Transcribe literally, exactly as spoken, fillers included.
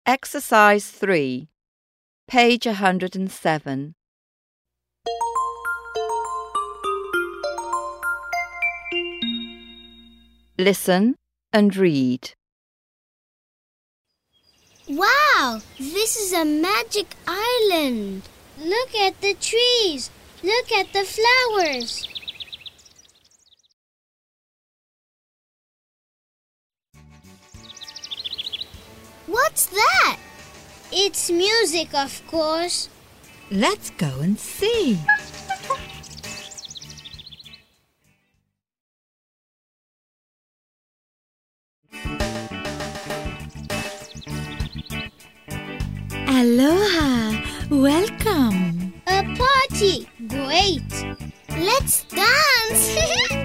Exercise three, page one hundred seven. Listen and read. Wow! This is a magic island. Look at the trees. Look at the flowers. What's that? It's music, of course. Let's go and see. Aloha! Welcome! A party! Great! Let's dance!